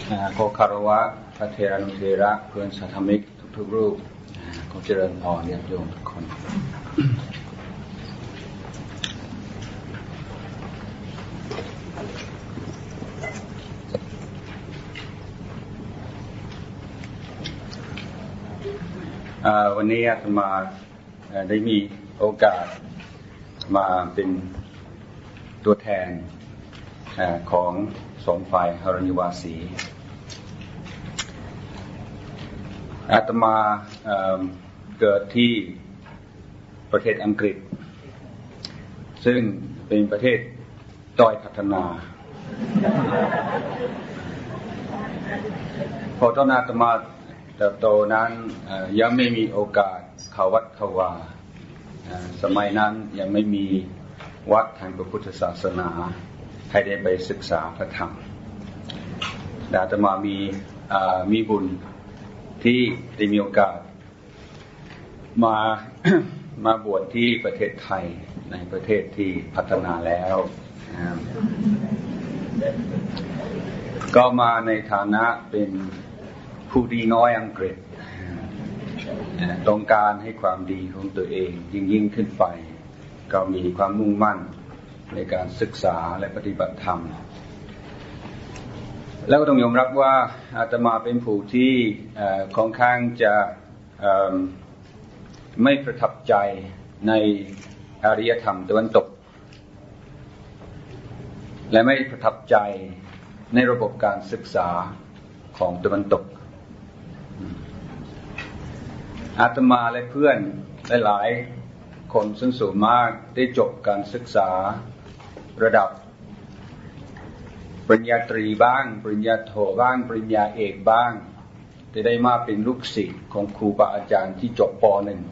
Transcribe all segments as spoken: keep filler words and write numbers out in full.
ขอคารวะพระเถรานุเถระเพื่อนสาธมิกทุกๆรูปขอเจริญพรญาติโยมทุกคนวันนี้อาตมาได้มีโอกาสมาเป็นตัวแทนของสงฆ์ฝ่ายหรณิวาสีอาตมาเอ่อเกิดที่ประเทศอังกฤษซึ่งเป็นประเทศด้อยพัฒนาพอตอนอาตมาเติบโตนั้นยังไม่มีโอกาสเข้าวัดเข้าวาสมัยนั้นยังไม่มีวัดทางพระพุทธศาสนาให้ได้ไปศึกษาพระธรรมอาตมามีมีบุญที่ได้มีโอกาสมา มาบวชที่ประเทศไทยในประเทศที่พัฒนาแล้วก็มาในฐานะเป็นผู้ดีน้อยอังกฤษต้องการให้ความดีของตัวเองยิ่งยิ่งขึ้นไปก็มีความมุ่งมั่นในการศึกษาและปฏิบัติธรรมแล้วก็ต้องยอมรับว่าอาตมาเป็นผู้ที่ค่อนข้างจะไม่ประทับใจในอารยธรรมตะวันตกและไม่ประทับใจในระบบการศึกษาของตะวันตกอาตมาและเพื่อนหลายๆคนซึ่งสูงมากได้จบการศึกษาระดับปริญญาตรีบ้างปริญญาโทบ้างปริญญาเอกบ้างจะได้มาเป็นลูกศิษย์ของครูบาอาจารย์ที่จบป.หนึ่ง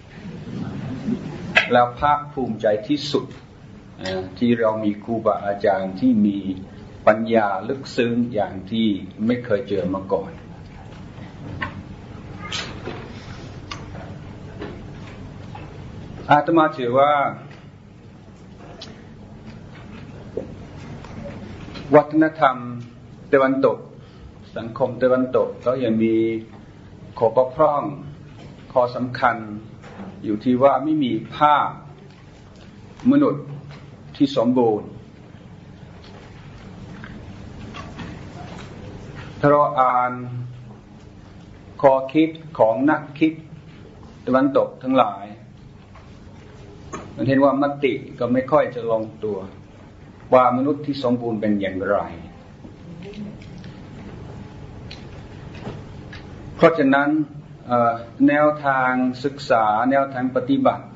แล้วภาคภูมิใจที่สุดที่เรามีครูบาอาจารย์ที่มีปัญญาลึกซึ้งอย่างที่ไม่เคยเจอมาก่อนอาตมาถือว่าวัฒนธรรมตะวันตกสังคมตะวันตกก็ยังมีข้อบกพร่องข้อสำคัญอยู่ที่ว่าไม่มีภาพมนุษย์ที่สมบูรณ์ถ้าเราอ่านข้อคิดของนักคิดตะวันตกทั้งหลายมันเห็นว่ามติก็ไม่ค่อยจะลงตัวว่ามนุษย์ที่สมบูรณ์เป็นอย่างไรเพราะฉะนั้นแนวทางศึกษาแนวทางปฏิบัติ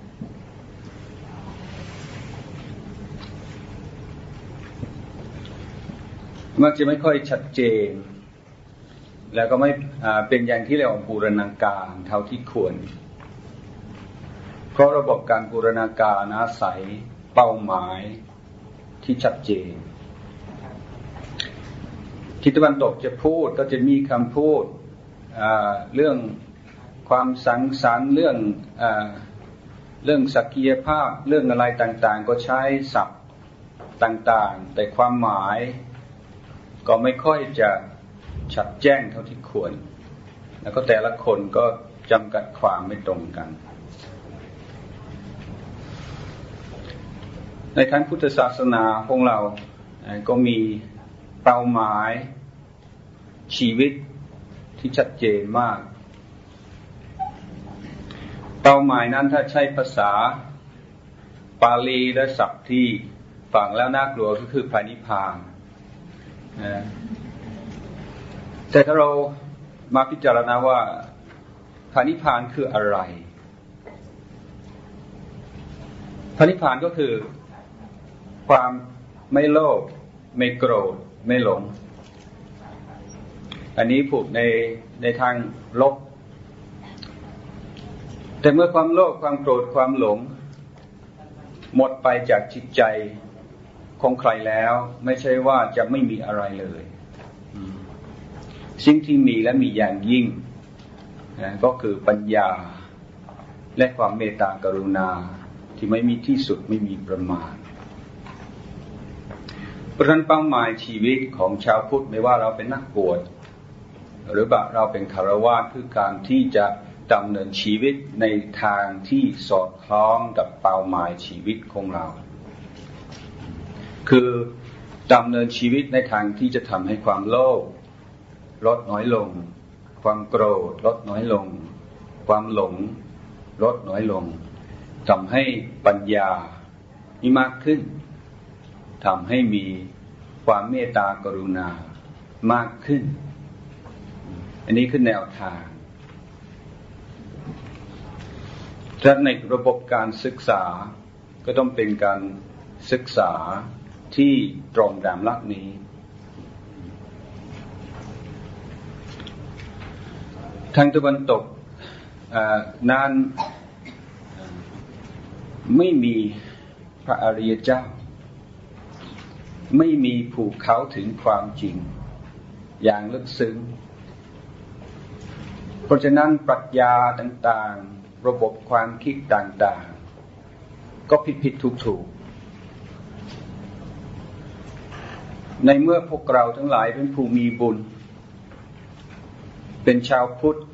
มักจะไม่ค่อยชัดเจนแล้วก็ไม่เป็นอย่างที่เรียกว่าบูรณาการเท่าที่ควรเพราะระบบการบูรณาการอาศัยเป้าหมายที่ชัดเจนที่ตะวันตกจะพูดก็จะมีคำพูดเรื่องความสังสรรค์เรื่องเรื่องศักยภาพเรื่องอะไรต่างๆก็ใช้ศัพท์ต่างๆแต่ความหมายก็ไม่ค่อยจะชัดแจ้งเท่าที่ควรแล้วก็แต่ละคนก็จำกัดความไม่ตรงกันในทางพุทธศาสนาของเราก็มีเป้าหมายชีวิตที่ชัดเจนมากเป้าหมายนั้นถ้าใช้ภาษาปาลีและศัพท์ที่ฟังแล้วน่ากลัวก็คือพระนิพพานแต่ถ้าเรามาพิจารณาว่าพระนิพพานคืออะไรพระนิพพานก็คือความไม่โลภไม่โกรธไม่หลงอันนี้พูดในในทางลบแต่เมื่อความโลภความโกรธความหลงหมดไปจากจิตใจของใครแล้วไม่ใช่ว่าจะไม่มีอะไรเลยสิ่งที่มีและมีอย่างยิ่งก็คือปัญญาและความเมตตากรุณาที่ไม่มีที่สุดไม่มีประมาณเพราะฉะนั้นเป้าหมายชีวิตของชาวพุทธไม่ว่าเราเป็นนักบวชหรือว่าเราเป็นคฤหัสถ์คือการที่จะดำเนินชีวิตในทางที่สอดคล้องกับเป้าหมายชีวิตของเราคือดำเนินชีวิตในทางที่จะทำให้ความโลภลดน้อยลงความโกรธลดน้อยลงความหลงลดน้อยลงทำให้ปัญญามีมากขึ้นทำให้มีความเมตตากรุณามากขึ้นอันนี้คือแนวทางถ้าในระบบการศึกษาก็ต้องเป็นการศึกษาที่ตรงตามหลักนี้ทางตะวันตกนั้นไม่มีพระอริยเจ้าไม่มีผู้เข้าถึงความจริงอย่างลึกซึ้งเพราะฉะนั้นปรัชญาต่างๆระบบความคิดต่างๆก็ผิดๆถูกๆในเมื่อพวกเราทั้งหลายเป็นผู้มีบุญเป็นชาวพุทธ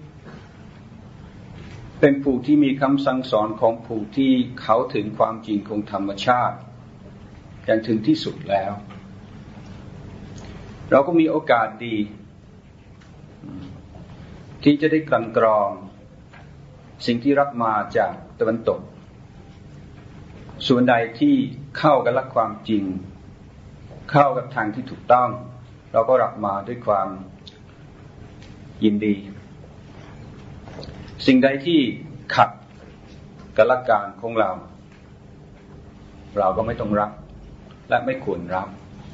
เป็นผู้ที่มีคำสั่งสอนของผู้ที่เข้าถึงความจริงของธรรมชาติอย่างถึงที่สุดแล้วเราก็มีโอกาสดีที่จะได้กลั่นกรองสิ่งที่รับมาจากตะวันตกส่วนใดที่เข้ากับหลักความจริงเข้ากับทางที่ถูกต้องเราก็รับมาด้วยความยินดีสิ่งใดที่ขัดกับหลักการของเราเราก็ไม่ต้องรับและไม่ควรรับ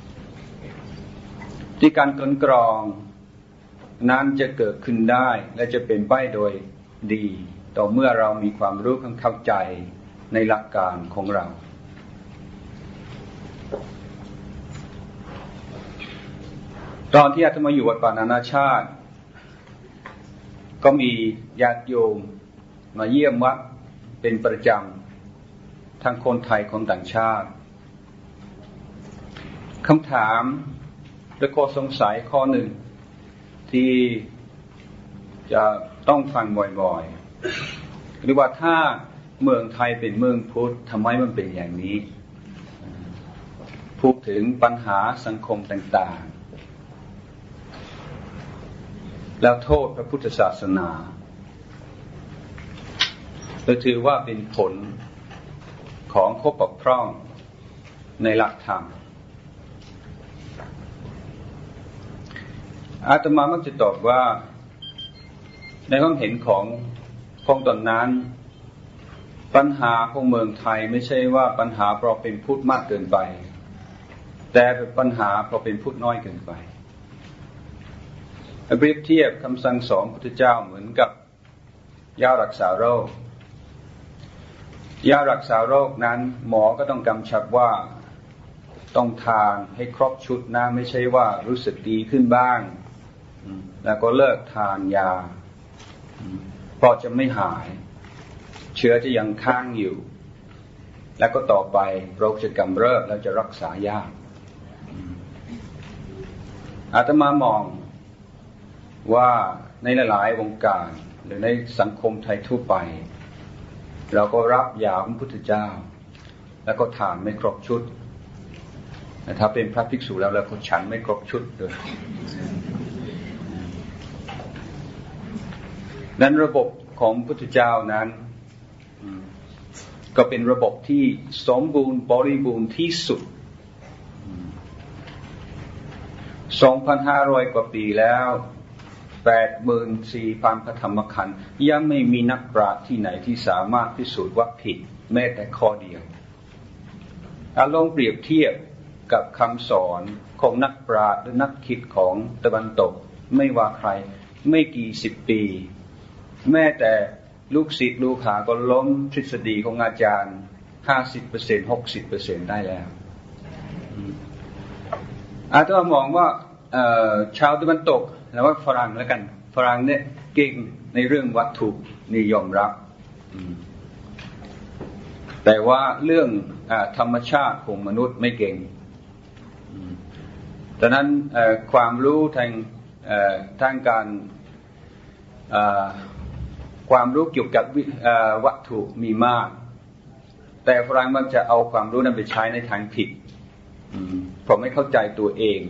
ที่การกลั่นกรองนั้นจะเกิดขึ้นได้และจะเป็นไปโดยดีต่อเมื่อเรามีความรู้เข้าใจในหลักการของเราตอนที่อาตมาอยู่วัดป่านานาชาติก็มีญาติโยมมาเยี่ยมวัดเป็นประจำทั้งคนไทยคนต่างชาติคำถามและข้อสงสัยข้อหนึ่งที่จะต้องฟังบ่อยๆหรือว่าถ้าเมืองไทยเป็นเมืองพุทธทำไมมันเป็นอย่างนี้พูดถึงปัญหาสังคมต่างๆแล้วโทษพระพุทธศาสนาเราถือว่าเป็นผลของข้อบกพร่องในหลักธรรมอาตมามักจะตอบว่าในความเห็นของของตอนนั้นปัญหาของเมืองไทยไม่ใช่ว่าปัญหาเพราะเป็นพุทธมากเกินไปแต่เป็นปัญหาเพราะเป็นพุทธน้อยเกินไปเปรียบเทียบคำสั่งสอนพระพุทธเจ้าเหมือนกับยารักษาโรคยารักษาโรคนั้นหมอก็ต้องกำชับว่าต้องทานให้ครบชุดนะไม่ใช่ว่ารู้สึกดีขึ้นบ้างแล้วก็เลิกทานยาเพราะจะไม่หายเชื้อจะยังค้างอยู่แล้วก็ต่อไปโรคจะกำเริบแล้วจะรักษายากอาตมามองว่าในหลายๆวงการหรือในสังคมไทยทั่วไปเราก็รับยาของพระพุทธเจ้าแล้วก็ทานไม่ครบชุดแต่ถ้าเป็นพระภิกษุแล้วแล้วก็ฉันไม่ครบชุดด้วยนั้นระบบของพระพุทธเจ้านั้นก็เป็นระบบที่สมบูรณ์บริบูรณ์ที่สุด สองพันห้าร้อย กว่าปีแล้ว แปดหมื่นสี่พัน พระธรรมขันธ์ยังไม่มีนักปราชญ์ที่ไหนที่สามารถพิสูจน์ว่าผิดแม้แต่ข้อเดียวถ้าลองเปรียบเทียบกับคำสอนของนักปราชญ์หรือนักคิดของตะวันตกไม่ว่าใครไม่กี่สิบปีแม้แต่ลูกศิษย์ลูกหาก็ล้มทฤษฎีของอาจารย์ ห้าสิบเปอร์เซ็นต์ หกสิบเปอร์เซ็นต์ ได้แล้วอาตมามองว่าชาวตะวันตกแล้วว่าฝรั่งแล้วกันฝรั่งเนี่ยเก่งในเรื่องวัตถุนิยมรับแต่ว่าเรื่องธรรมชาติของมนุษย์ไม่เก่งดังนั้นความรู้ทางทางการความรู้เกี่ยวกับวัตถุมีมากแต่ฝรั่งมักจะเอาความรู้นั้นไปใช้ในทางผิดผมไม่เข้าใจตัวเอง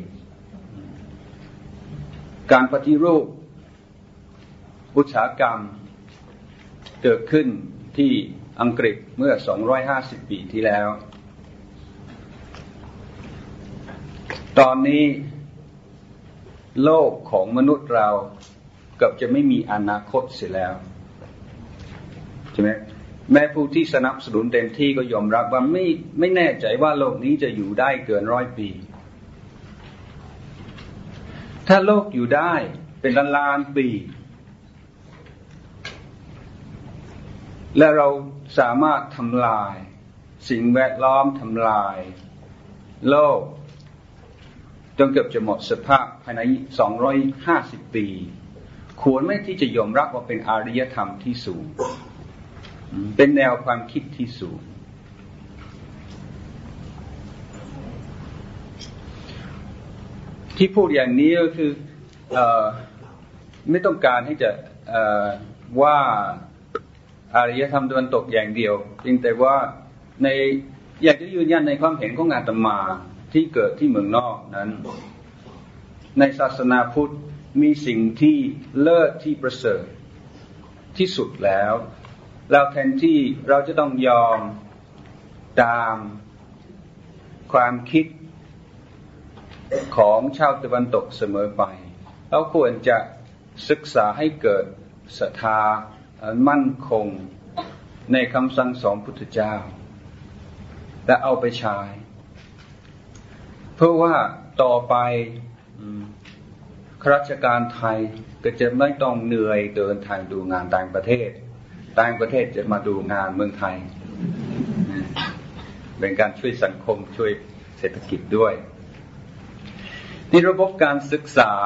การปฏิรูปอุตสาหกรรมเกิดขึ้นที่อังกฤษเมื่อสองร้อยห้าสิบปีที่แล้วตอนนี้โลกของมนุษย์เราเกือบจะไม่มีอนาคตเสียแล้วใช่ไหมแม้ผู้ที่สนับสนุนเต็มที่ก็ยอมรับว่าไม่ไม่แน่ใจว่าโลกนี้จะอยู่ได้เกินร้อยปีถ้าโลกอยู่ได้เป็นล้านล้านปีและเราสามารถทำลายสิ่งแวดล้อมทำลายโลกจนเกือบจะหมดสภาพภายในสองร้อยห้าสิบปีควรไหมที่จะยอมรับว่าเป็นอารยธรรมที่สูงเป็นแนวความคิดที่สูงที่พูดอย่างนี้ก็คือเอ่อไม่ต้องการให้จะเอ่อว่าอารยธรรมตะวันตกอย่างเดียวเพียงแต่ว่าในอยากจะยืนยันในความเห็นของอาตมาที่เกิดที่เมืองนอกนั้นในศาสนาพุทธมีสิ่งที่เลิศที่ประเสริฐที่สุดแล้วเราแทนที่เราจะต้องยอมตามความคิดของชาวตะวันตกเสมอไปเราควรจะศึกษาให้เกิดศรัทธามั่นคงในคำสั่งสอนพุทธเจ้าและเอาไปใช้เพื่อว่าต่อไปข้าราชการไทยก็จะไม่ต้องเหนื่อยเดินทางดูงานต่างประเทศต่างประเทศจะมาดูงานเมืองไทยเป็นการช่วยสังคมช่วยเศรษฐกิจด้วยในระบบการศึกษา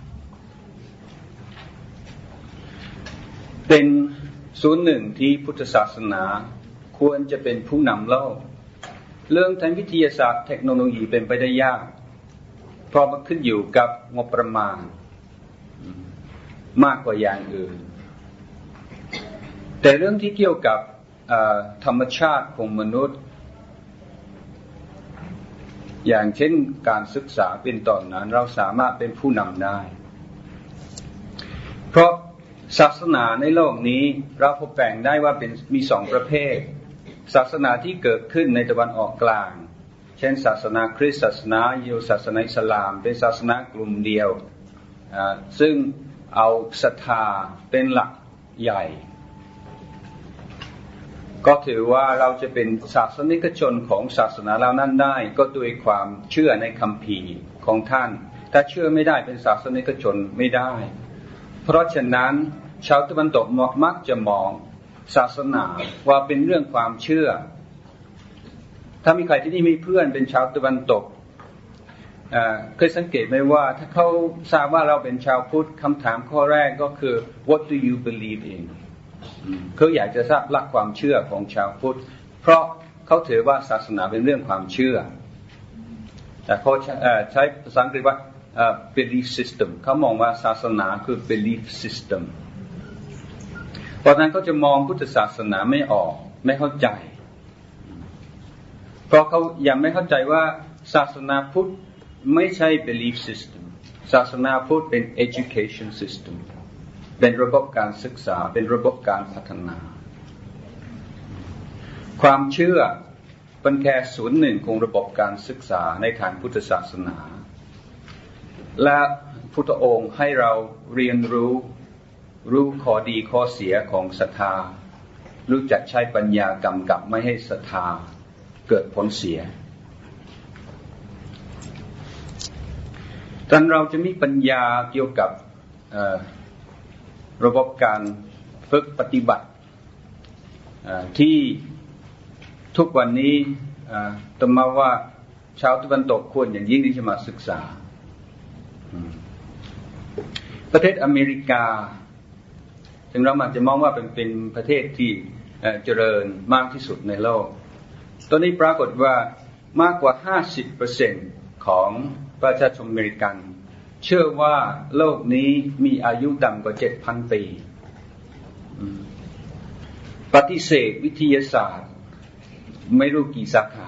เป็นส่วนหนึ่งที่พุทธศาสนาควรจะเป็นผู้นำโลกเรื่องทางวิทยาศาสตร์เทคโนโลยีเป็นไปได้ยากเพราะมันขึ้นอยู่กับงบประมาณมากกว่าอย่างอื่นแต่เรื่องที่เกี่ยวกับธรรมชาติของมนุษย์อย่างเช่นการศึกษาเป็นต้นนั้นเราสามารถเป็นผู้นำได้เพราะศาสนาในโลกนี้เราพบแบ่งได้ว่าเป็นมีสองประเภทศาสนาที่เกิดขึ้นในตะวันออกกลางเช่นศาสนาคริสต์ศาสนายิวศาสนาอิสลามเป็นศาสนากลุ่มเดียวซึ่งเอาศรัทธาเป็นหลักใหญ่ก็ถือว่าเราจะเป็นศาสนิกชนของศาสนาเหล่านั้นได้ก็ด้วยความเชื่อในคัมภีร์ของท่านถ้าเชื่อไม่ได้เป็นศาสนิกชนไม่ได้เพราะฉะนั้นชาวตะวันตกมักจะมองศาสนาว่าเป็นเรื่องความเชื่อถ้ามีใครที่นี่มีเพื่อนเป็นชาวตะวันตกเคยสังเกตไหมว่าถ้าเขาทราบว่าเราเป็นชาวพุทธคำถามข้อแรกก็คือ What do you believe in เขาอยากจะทราบหลักความเชื่อของชาวพุทธเพราะเขาถือว่าศาสนาเป็นเรื่องความเชื่อแต่เขาใช้ภาษาอังกฤษว่า belief system เขามองว่าศาสนาคือ belief system เพราะนั้นเขาจะมองพุทธศาสนาไม่ออกไม่เข้าใจเพราะเขายังไม่เข้าใจว่าศาสนาพุทธไม่ใช่ belief system ศาสนาพุทธเป็น education system เป็นระบบการศึกษาเป็นระบบการพัฒนาความเชื่อเป็นแค่ส่วนหนึ่งของระบบการศึกษาในทางพุทธศาสนาและพุทธองค์ให้เราเรียนรู้รู้ข้อดีข้อเสียของศรัทธารู้จักใช้ปัญญากำกับไม่ให้ศรัทธาเกิดผลเสียตอนเราจะมีปัญญาเกี่ยวกับระบบการฝึกปฏิบัติที่ทุกวันนี้ต้องมาว่าชาวตะวันตกควรอย่างยิ่งที่จะมาศึกษาประเทศอเมริกาถึงเราอาจจะมองว่าเป็นเป็นประเทศที่เจริญมากที่สุดในโลกตอนนี้ปรากฏว่ามากกว่า ห้าสิบเปอร์เซ็นต์ ของประชาชนอเมริกันเชื่อว่าโลกนี้มีอายุต่ำกว่า เจ็ดพัน ปีปฏิเสธวิทยาศาสตร์ไม่รู้กี่สาขา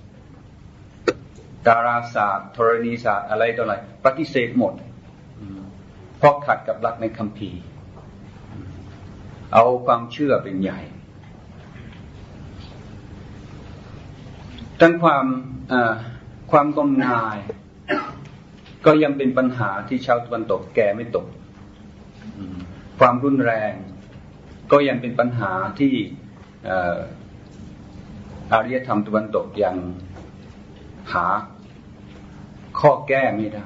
ดาราศาสตร์ธรณีศาสตร์อะไรต่ออะไรปฏิเสธหมดเพราะขัดกับหลักในคัมภีร์เอาความเชื่อเป็นใหญ่ทั้งความความงมงายก็ยังเป็นปัญหาที่ชาวตะวันตกแก้ไม่ตกความรุนแรงก็ยังเป็นปัญหาที่อารยธรรมตะวันตกยังหาข้อแก้ไม่ได้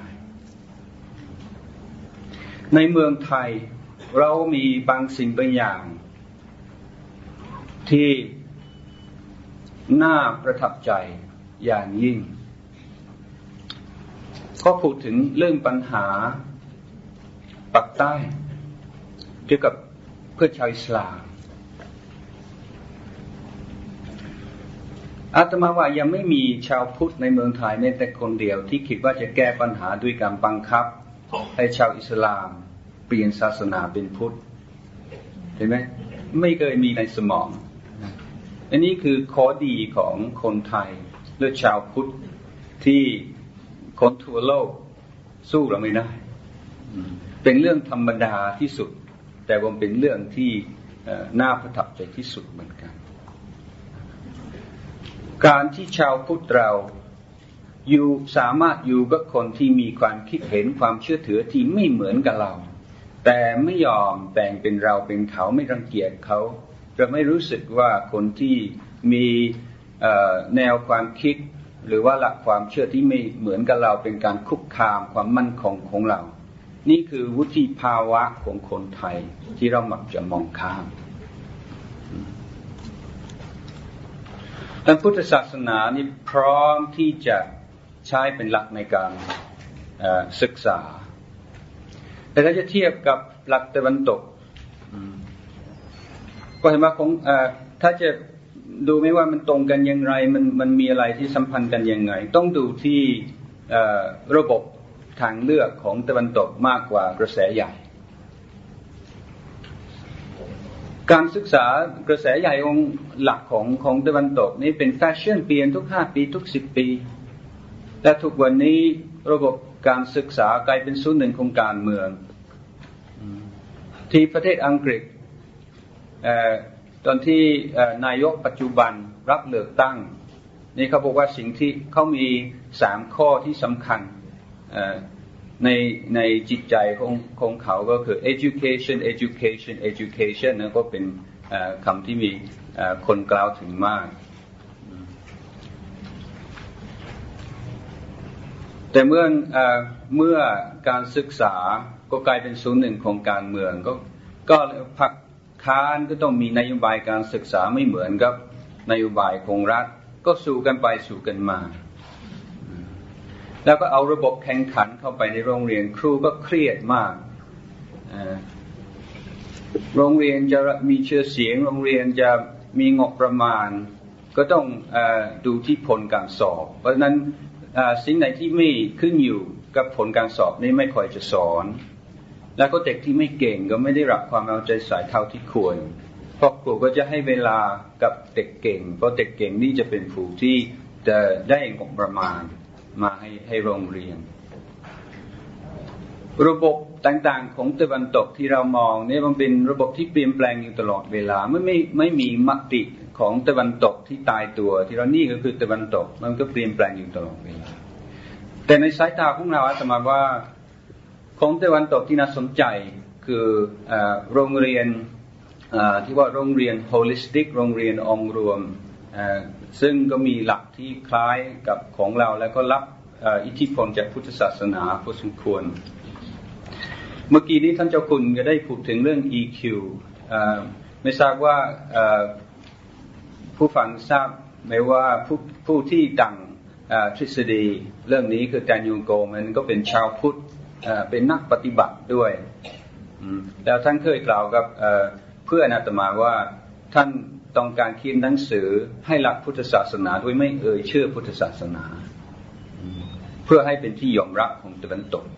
ในเมืองไทยเรามีบางสิ่งบางอย่างที่น่าประทับใจอย่างยิ่งก็พูดถึงเรื่องปัญหาปักใต้เกี่ยวกับเพื่อชาวอิสลามอาตมาว่ายังไม่มีชาวพุทธในเมืองไทยแม้แต่คนเดียวที่คิดว่าจะแก้ปัญหาด้วยการบังคับให้ชาวอิสลามเปลี่ยนศาสนาเป็นพุทธเห็นไหมไม่เคยมีในสมองอันนี้คือข้อดีของคนไทยและชาวพุทธที่คนทั่วโลกสู้เราไม่ได้เป็นเรื่องธรรมดาที่สุดแต่ว่าเป็นเรื่องที่น่าประทับใจที่สุดเหมือนกันการที่ชาวพุทธเราอยู่สามารถอยู่กับคนที่มีความคิดเห็นความเชื่อถือที่ไม่เหมือนกับเราแต่ไม่ยอมแบ่งเป็นเราเป็นเขาไม่รังเกียจเขาจะไม่รู้สึกว่าคนที่มีแนวความคิดหรือว่าหลักความเชื่อที่ไม่เหมือนกับเราเป็นการคุกคามความมั่นคงของเรานี่คือวุฒิภาวะของคนไทยที่เรามักจะมองข้ามแต่พุทธศาสนานี่พร้อมที่จะใช้เป็นหลักในการศึกษาแต่ถ้าจะเทียบกับหลักตะวันตกก็เห็นว่าของถ้าจะดูไม่ว่ามันตรงกันอย่างไรมันมันมีอะไรที่สัมพันธ์กันยังไงต้องดูที่ระบบทางเลือกของตะวันตกมากกว่ากระแสใหญ่การศึกษากระแสใหญ่องค์หลักของของตะวันตกนี่เป็นแฟชั่นเปลี่ยนทุกห้าปีทุกสิบปีและทุกวันนี้ระบบการศึกษากลายเป็นส่วนหนึ่งของการเมืองที่ประเทศอังกฤษตอนที่นายกปัจจุบันรับเลือกตั้งนี่เขาบอกว่าสิ่งที่เขามีสามข้อที่สำคัญในในจิตใจของของเขาก็คือ education education education นะก็เป็นคำที่มีคนกล่าวถึงมากแต่เมื่อเมื่อการศึกษาก็กลายเป็นส่วนหนึ่งของการเมืองก็ก็พรรคค้านก็ต้องมีนโยบายการศึกษาไม่เหมือนกับนโยบายของรัฐก็สู้กันไปสู้กันมาแล้วก็เอาระบบแข่งขันเข้าไปในโรงเรียนครูก็เครียดมากโรงเรียนจะมีชื่อเสียงโรงเรียนจะมีงบประมาณก็ต้องดูที่ผลการสอบเพราะฉะนั้นสิ่งไหนที่ไม่ขึ้นอยู่กับผลการสอบนี่ไม่ค่อยจะสอนแล้วก็เด็กที่ไม่เก่งก็ไม่ได้รับความเอาใจใส่เท่าที่ควรเพราะครูก็จะให้เวลากับเด็กเก่งเพราะเด็กเก่งนี่จะเป็นผู้ที่จะได้งบประมาณมาให้ให้โรงเรียนระบบต่างๆของตะวันตกที่เรามองเนี่ยมันเป็นระบบที่เปลี่ยนแปลงอยู่ตลอดเวลาไม่ไม่ไม่มีมติของตะวันตกที่ตายตัวที่เรานี่ก็คือตะวันตกมันก็เปลี่ยนแปลงอยู่ตลอดเวลาแต่ในสายตาของเราอาตมาว่าของตะวันตกที่น่าสนใจคือโรงเรียนที่ว่าโรงเรียน holistic โรงเรียนองค์รวมซึ่งก็มีหลักที่คล้ายกับของเราแล้วก็รับอิทธิพลจากพุทธศาสนาพอสมควรเมื่อกี้นี้ท่านเจ้าคุณก็ได้พูดถึงเรื่อง อี คิว ไม่ทราบว่าผู้ฟังทราบไหมว่าผู้ผู้ที่ดังทฤษฎีเรื่องนี้คือแดเนียล โกลแมนก็เป็นชาวพุทธเป็นนักปฏิบัติด้วยแล้วท่านเคยกล่าวกับเพื่อนอาตมาว่าท่านต้องการเขียนหนังสือให้หลักพุทธศาสนาโดยไม่เอ่ยชื่อพุทธศาสนาเพื่อให้เป็นที่ยอมรับของตะวันตก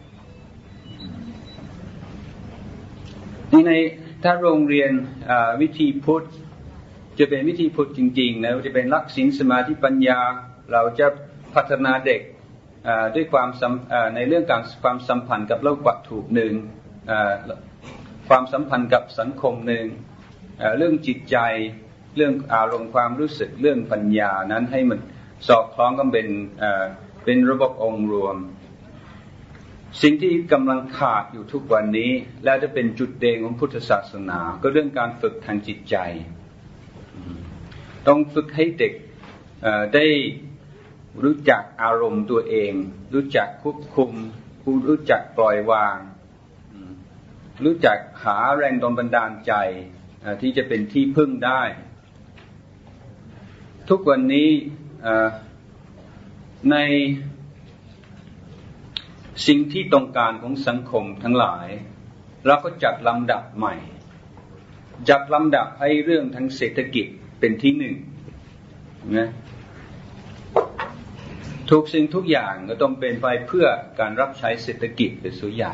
นี่ในถ้าโรงเรียนวิธีพุทธจะเป็นวิธีพุทธจริงๆนะจะเป็นหลักศีลสมาธิปัญญาเราจะพัฒนาเด็กด้วยความในเรื่องการความสัมพันธ์กับโลกวัตถุหนึ่งความสัมพันธ์กับสังคมหนึ่งเรื่องจิตใจเรื่องอารมณ์ความรู้สึกเรื่องปัญญานั้นให้มันสอดคล้องกันเป็นเป็นระบบองค์รวมสิ่งที่กำลังขาดอยู่ทุกวันนี้และจะเป็นจุดเด่นของพุทธศาสนาก็เรื่องการฝึกทางจิตใจต้องฝึกให้เด็กได้รู้จักอารมณ์ตัวเองรู้จักควบคุมรู้จักปล่อยวางรู้จักหาแรงบันดาลใจที่จะเป็นที่พึ่งได้ทุกวันนี้ในสิ่งที่ต้องการของสังคมทั้งหลายเราก็จัดลำดับใหม่จัดลำดับให้เรื่องทางเศรษฐกิจเป็นที่หนึ่งนะทุกสิ่งทุกอย่างก็ต้องเป็นไปเพื่อการรับใช้เศรษฐกิจเป็นส่วนใหญ่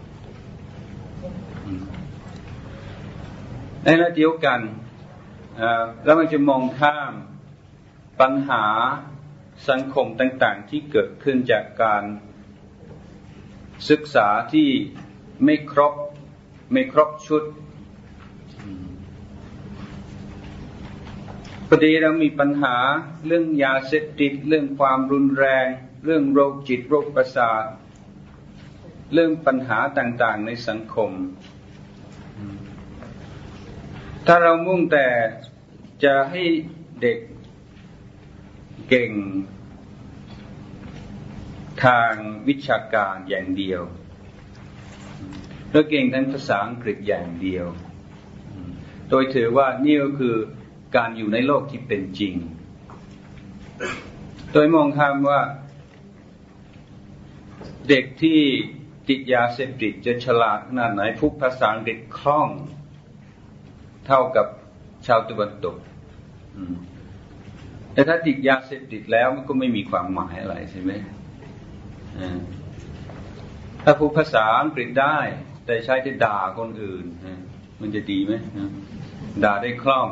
ในขณะเดียวกันแล้วมันจะมองข้ามปัญหาสังคมต่างๆที่เกิดขึ้นจากการศึกษาที่ไม่ครบไม่ครบชุดพอดีเรามีปัญหาเรื่องยาเสพติดเรื่องความรุนแรงเรื่องโรคจิตโรคประสาทเรื่องปัญหาต่างๆในสังคมถ้าเรามุ่งแต่จะให้เด็กเก่งทางวิชาการอย่างเดียวแล้วเก่งทางภาษาอังกฤษอย่างเดียวโดยถือว่านี่ก็คือการอยู่ในโลกที่เป็นจริงโดยมองข้ามว่าเด็กที่ติดยาเสพติดจะฉลาดขนาดไหนพูดภาษาอังกฤษคล่องเท่ากับชาวตะวันตกแต่ถ้าติดยาเสพติดแล้วมันก็ไม่มีความหมายอะไรใช่ไหมถ้าพูดภาษาอังกฤษได้แต่ใช้ที่ด่าคนอื่นมันจะดีไหมด่าได้คล่อง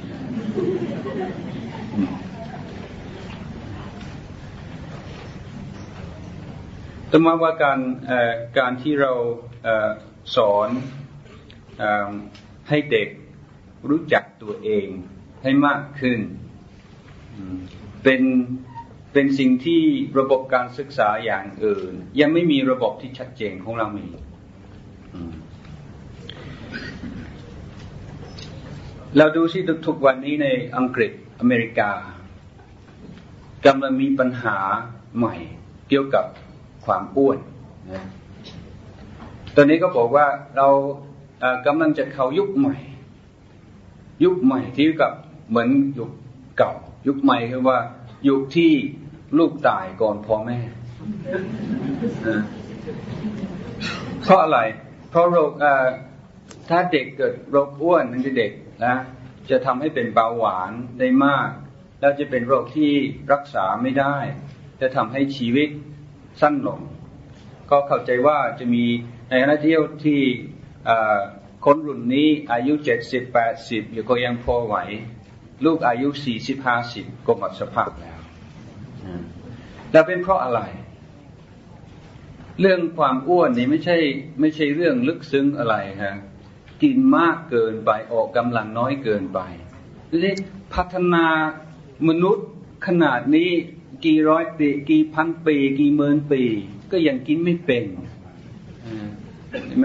ต่อมาว่าการการที่เราสอนให้เด็กรู้จักตัวเองให้มากขึ้นเป็นเป็นสิ่งที่ระบบการศึกษาอย่างอื่นยังไม่มีระบบที่ชัดเจนของเรามีเราดูสิทุกๆวันนี้ในอังกฤษอเมริกากำลังมีปัญหาใหม่เกี่ยวกับความอ้วนนะตอนนี้ก็บอกว่าเรากำลังจะเข้ายุคใหม่ยุคใหม่ที่กับเหมือนยุคเก่ายุคใหม่คือว่ายุคที่ลูกตายก่อนพ่อแม่เพราะอะไรเพราะโรคถ้าเด็กเกิดโรคอ้วนนั่นคือเด็กนะจะทำให้เป็นเบาหวานได้มากแล้วจะเป็นโรคที่รักษาไม่ได้จะทำให้ชีวิตสั้นลงก็เข้าใจว่าจะมีในขณะที่ที่คนรุ่นนี้อายุเจ็ดสิบแปดสิบอยู่ก็ยังพอไหวลูกอายุสี่สิบห้าสิบก็หมดสภาพแล้วแล้วเป็นเพราะอะไรเรื่องความอ้วนนี่ไม่ใช่ไม่ใช่เรื่องลึกซึ้งอะไรฮะกินมากเกินไปออกกำลังน้อยเกินไปนี่พัฒนามนุษย์ขนาดนี้กี่ร้อยปีกี่พันปีกี่หมื่นปีก็ยังกินไม่เป็นเห็นไหม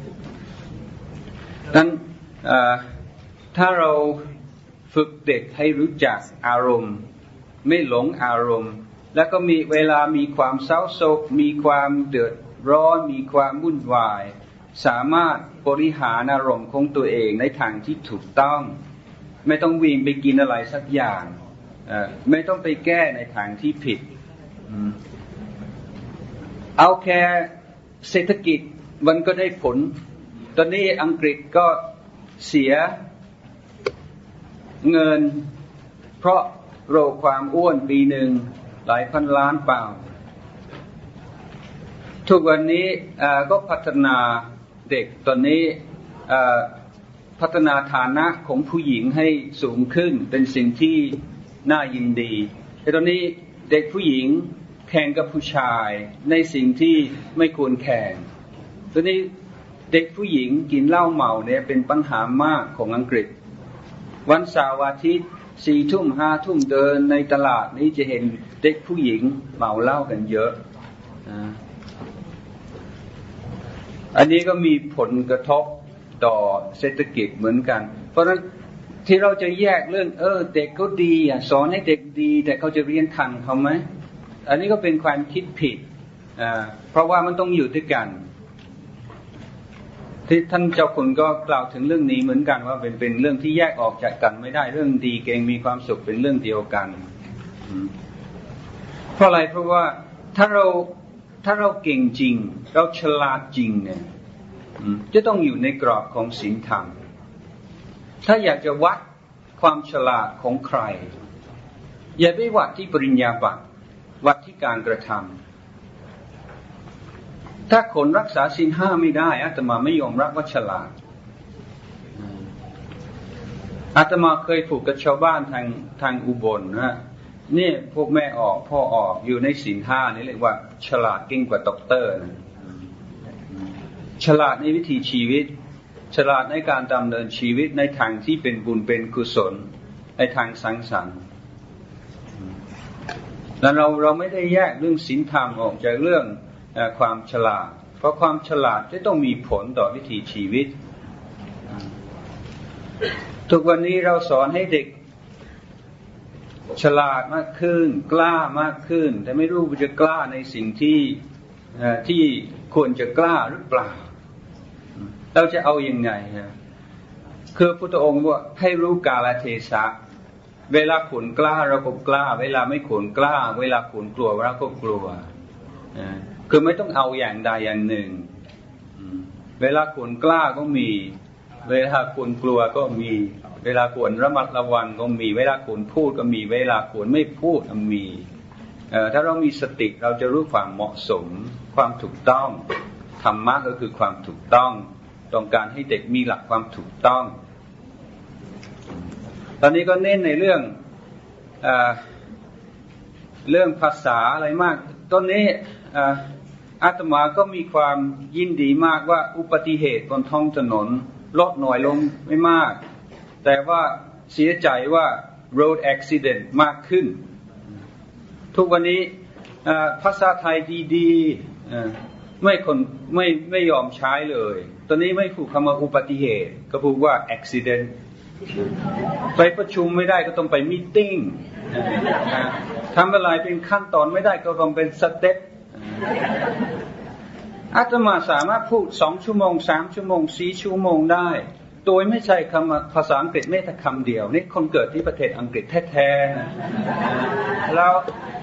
นั้นถ้าเราฝึกเด็กให้รู้จักอารมณ์ไม่หลงอารมณ์แล้วก็มีเวลามีความเศร้าโศกมีความเดือดร้อนมีความวุ่นวายสามารถบริหารอารมณ์ของตัวเองในทางที่ถูกต้องไม่ต้องวิ่งไปกินอะไรสักอย่างไม่ต้องไปแก้ในทางที่ผิดเอาแค่เศรษฐกิจมันก็ได้ผลตอนนี้อังกฤษก็เสียเงินเพราะโรคความอ้วนปีหนึ่งหลายพันล้านปอนด์ทุกวันนี้ก็พัฒนาเด็กตอนนี้พัฒนาฐานะของผู้หญิงให้สูงขึ้นเป็นสิ่งที่น่ายินดีแต่ตอนนี้เด็กผู้หญิงแข่งกับผู้ชายในสิ่งที่ไม่ควรแข่งตอนนี้เด็กผู้หญิงกินเหล้าเมาเนี่ยเป็นปัญหามากของอังกฤษวันเสาร์อาทิตย์สี่ทุ่มห้าทุ่มเดินในตลาดนี้จะเห็นเด็กผู้หญิงเมาเหล้ากันเยอะอันนี้ก็มีผลกระทบต่อเศรษฐกิจเหมือนกันเพราะฉะนั้นที่เราจะแยกเรื่องเออเด็กก็ดีอ่ะสอนให้เด็กดีแต่เขาจะเรียนทันเขาไหมอันนี้ก็เป็นความคิดผิดอ่าเพราะว่ามันต้องอยู่ด้วยกันที่ท่านเจ้าคุณก็กล่าวถึงเรื่องนี้เหมือนกันว่าเป็นเป็นเรื่องที่แยกออกจากกันไม่ได้เรื่องดีเก่งมีความสุขเป็นเรื่องเดียวกันเพราะอะไรเพราะว่าถ้าเราถ้าเราเก่งจริงเราฉลาดจริงเนี่ยจะต้องอยู่ในกรอบของศีลธรรมถ้าอยากจะวัดความฉลาดของใครอย่าไปวัดที่ปริญญาบัตรวัดที่การกระทำถ้าคนรักษาศีลห้าไม่ได้อาตมาไม่ยอมรับว่าฉลาดอาตมาเคยผูกกับชาวบ้านทางทางอุบลนะนี่พวกแม่ออกพ่อออกอยู่ในศีลห้านี่เรียกว่าฉลาดเก่งกว่าด็อกเตอร์นะฉลาดในวิถีชีวิตฉลาดในการดำเนินชีวิตในทางที่เป็นบุญเป็นกุศลในทางสังสรรค์แล้วเราเราไม่ได้แยกเรื่องศีลธรรมออกจากเรื่องความฉลาดเพราะความฉลาดจะต้องมีผลต่อวิถีชีวิตทุกวันนี้เราสอนให้เด็กฉลาดมากขึ้นกล้ามากขึ้นแต่ไม่รู้ว่าจะกล้าในสิ่งที่ที่ควรจะกล้าหรือเปล่าเราจะเอายังไงฮะคือพุทธองค์ว่าให้รู้กาลเทศะเวลาควรกล้าเราก็กล้าเวลาไม่ควรกล้าเวลาควรกลัวเราก็กลัวคือไม่ต้องเอาอย่างใดอย่างหนึ่งเวลาควรกล้าก็มีเวลาควรกลัวก็มีเวลาควรระมัดระวังก็มีเวลาควรพูดก็มีเวลาควรไม่พูดก็มีถ้าเรามีสติเราจะรู้ความเหมาะสมความถูกต้องธรรมะก็คือความถูกต้องต้องการให้เด็กมีหลักความถูกต้องตอนนี้ก็เน้นในเรื่องเอ่อเรื่องภาษาอะไรมากตอนนี้อาตมาก็มีความยินดีมากว่าอุบัติเหตุบนท้องถนนลดน้อยลงไม่มากแต่ว่าเสียใจว่า road accident มากขึ้นทุกวันนี้ภาษาไทยดีๆไม่คนไม่ไม่ยอมใช้เลยตอนนี้ไม่พูดคำว่าอุบัติเหตุก็พูดว่า accident ไปประชุมไม่ได้ก็ต้องไปมีตติ้งทำอะไรเป็นขั้นตอนไม่ได้ก็ต้องเป็นสเต็ปอาตมาสามารถพูดสองชั่วโมงสามชั่วโมงสี่ชั่วโมงได้โดยไม่ใช่คำภาษาอังกฤษแม้แต่คำเดียวนี่คนเกิดที่ประเทศอังกฤษแท้ๆนะแล้ว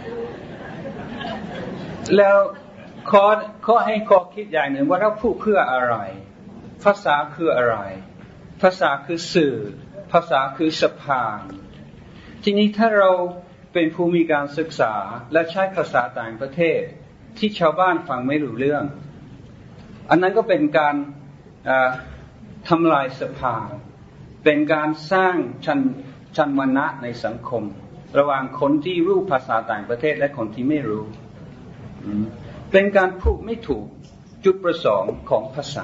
แล้วขอขอให้ขอคิดอย่างหนึ่งว่าเราพูดเพื่ออะไรภาษาคืออะไรภาษาคือสื่อภาษาคือสะพานทีนี้ถ้าเราเป็นผู้มีการศึกษาและใช้ภาษาต่างประเทศที่ชาวบ้านฟังไม่รู้เรื่องอันนั้นก็เป็นการทำลายสะพานเป็นการสร้างชั้นชั้นวรรณะในสังคมระหว่างคนที่รู้ภาษาต่างประเทศและคนที่ไม่รู้เป็นการพูดไม่ถูกจุดประสงค์ของภาษา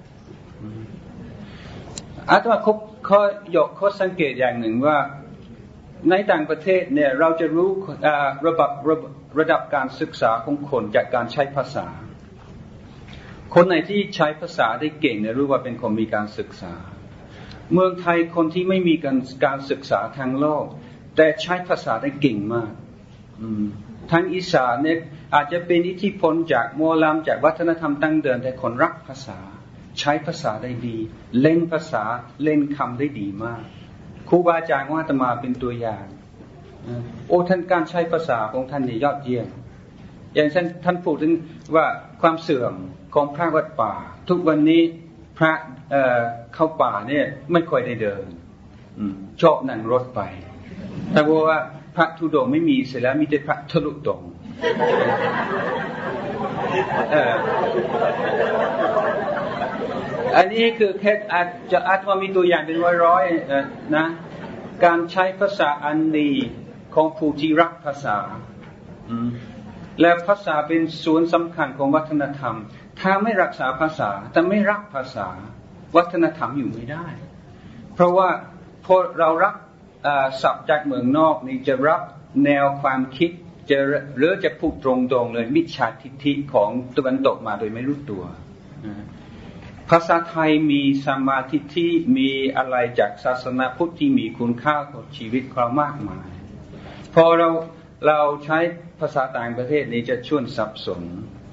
อาตมาข้อยกข้อสังเกตอย่างหนึ่งว่าในต่างประเทศเนี่ยเราจะรู้ระดับระดับการศึกษาของคนจากการใช้ภาษาคนไหนที่ใช้ภาษาได้เก่งเนี่ยรู้ว่าเป็นคนมีการศึกษาเมืองไทยคนที่ไม่มีการการศึกษาทางโลกแต่ใช้ภาษาได้เก่งมากทางอีสานเนี่ยอาจจะเป็นอิทธิพลจากโมลามจากวัฒนธรรมตั้งเดิมแต่คนรักภาษาใช้ภาษาได้ดีเล่นภาษาเล่นคำได้ดีมากครูบาอาจารย์ว่าอาตมาเป็นตัวอย่างโอ้ท่านการใช้ภาษาของท่านนี่ยอดเยี่ยมอย่างเช่นท่านพูดถึงว่าความเสื่อมของพระวัดป่าทุกวันนี้พระเอ่อเข้าป่าเนี่ยไม่ค่อยได้เดินชอบนั่งรถไปแต่ว่าพระธุดงค์ไม่มีเสร็จแล้วมีแต่พระทะลุดงอันนี้คือแค่อาจจะอาจว่ามีตัวอย่างเป็นร้อยๆนะการใช้ภาษาอันดีของผู้ที่รักภาษาและภาษาเป็นส่วนสำคัญของวัฒนธรรมถ้าไม่รักษาภาษาถ้าไม่รักภาษาวัฒนธรรมอยู่ไม่ได้เพราะว่าพอเรารักศัพท์จากเมืองนอกนี่จะรับแนวความคิดจะหรือจะพูดตรงๆเลยมิจฉาทิฏฐิของตะวันตกมาโดยไม่รู้ตัวภาษาไทยมีสัมมาทิฏฐิมีอะไรจากศาสนาพุทธที่มีคุณค่าต่อชีวิตเรามากมายพอเราเราใช้ภาษาต่างประเทศนี้จะชวนสับสน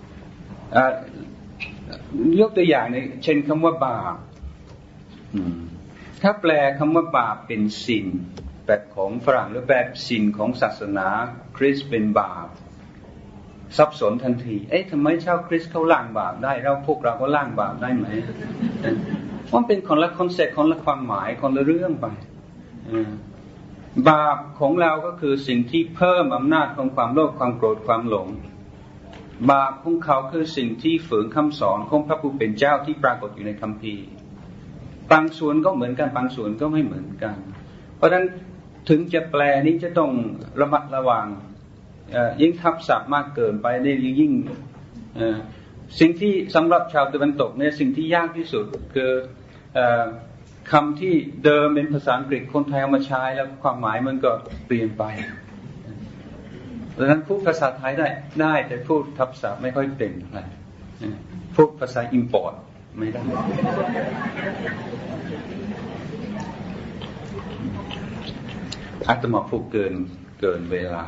ยกตัวอย่างในเช่นคำว่าบาปถ้าแปลคำว่าบาปเป็นศีลแบบของฝรั่งหรือแบบศีลของศาสนาคริสต์เป็นบาปสับสนทันทีเอ๊ะทำไมชาวคริสต์เขาล้างบาปได้เราพวกเราก็ล้างบาปได้ไหมมันเป็นคนละคอนเซ็ปต์คนละความหมายคนละเรื่องไปบาปของเราก็คือสิ่งที่เพิ่มอำนาจของความโลภความโกรธความหลงบาปของเขาคือสิ่งที่ฝืนคำสอนของพระผู้เป็นเจ้าที่ปรากฏอยู่ในคัมภีร์บางส่วนก็เหมือนกันบางส่วนก็ไม่เหมือนกันเพราะฉะนั้นถึงจะแปลนี้จะต้องระมัดระวังยิ่งทับศัพท์มากเกินไปได้ยิ่งสิ่งที่สำหรับชาวตะวันตกเนี่ยสิ่งที่ยากที่สุดคือคำที่เดิมเป็นภาษาอังกฤษคนไทยเอามาใช้แล้วความหมายมันก็เปลี่ยนไปดังนั้นพูดภาษาไทยได้ได้แต่พูดทับศัพท์ไม่ค่อยเป็นอะไรพูดภาษาอิมพอร์ตไม่ได้อาตมาพูดเกินเกินเวลา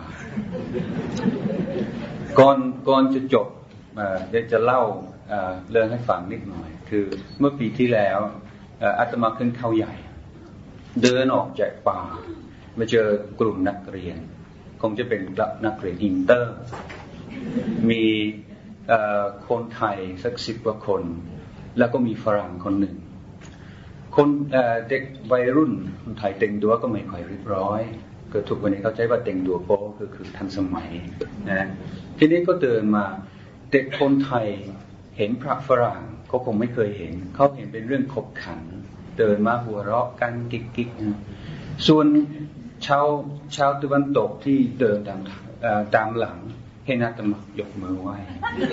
ก่อนก่อนจะจบเดี๋ยวจะเล่าเรื่องให้ฟังนิดหน่อยคือเมื่อปีที่แล้วอาตมาขึ้นเขาใหญ่เดินออกจากป่ามาเจอกลุ่มนักเรียนคงจะเป็นนักเรียนอินเตอร์มีคนไทยสักสิบกว่าคนแล้วก็มีฝรั่งคนหนึ่งคนเด็กวัยรุ่นคนไทยแต่งตัวก็ไม่ค่อยเรียบร้อยก็ทุกวันนี้เขาใช้ว่าแต่งตัวโป๊ก็คือทันสมัยนะทีนี้ก็เดินมาเด็กคนไทยเห็นพระฝรั่งเขาคงไม่เคยเห็นเขาเห็นเป็นเรื่องขบขันเดินมาหัวเราะกันกิ๊กๆนะส่วนชาวชาวตะวันตกที่เดินตามตามหลังเห็นอาตมายกมือไหว้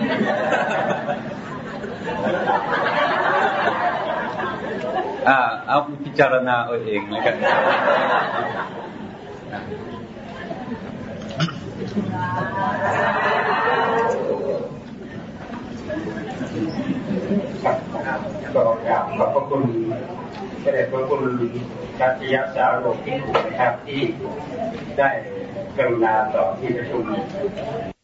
อ่าเอาพิจารณาเอาเองแล้วกันก็กราบขอบพระคุณพระเดชพระคุณกัตยาสาวโลกที่ถูกนะครับที่ได้กรุณาต่อที่ประชุม